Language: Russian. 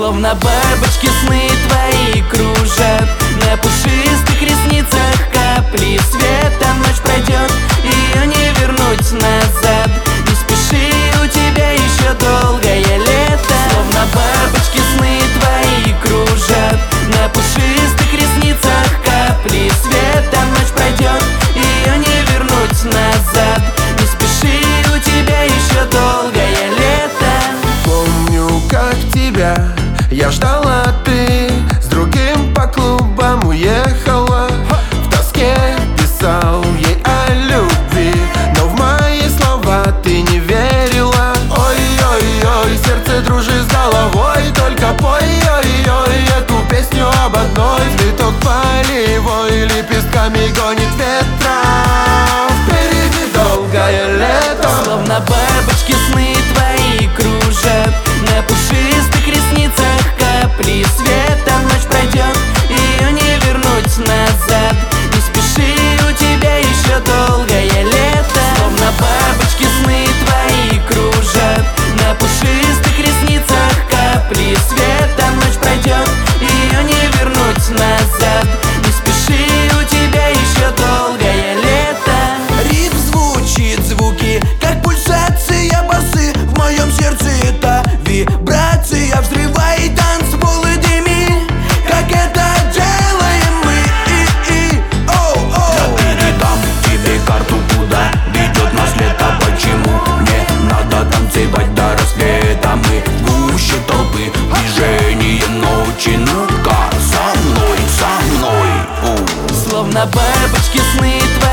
Словно бабочки сны твои кружат на пушистых ресницах капли света. Ночь пройдет, ее не вернуть назад. Не спеши, у тебя еще долгое лето. Словно бабочки сны твои кружат на пушистых ресницах капли света. Ночь пройдет, ее не вернуть назад. Не спеши, у тебя еще долгое лето. Помню, как тебя я ждала, ты с другим по клубам уехала. В тоске писал ей о любви, но в мои слова ты не верила. Ой-ой-ой, сердце дружи с головой, только пой, ой-ой, эту песню об одной. Цветок полевой лепестками гонит ветра. Впереди долгое лето. Словно бабочки сны твои кружат на пушистых ресницах капли света. Ночь пройдет, ее не вернуть назад. Не спеши, у тебя еще долгое лето. Словно бабочки сны твои кружат на пушистых ресницах капли света. Ночь пройдет, ее не вернуть назад. Не спеши, у тебя еще долгое лето. Ритм звучит, звуки, как пульсация басы. В моем сердце это вибрация. Взрывай танцполы, дыми, как это делаем мы. Я передам тебе карту, куда ведет нас лето. Почему мне надо танцевать до рассвета? Мы гуще толпы, движение ночи. Ну-ка, со мной, со мной. Словно бабочки сны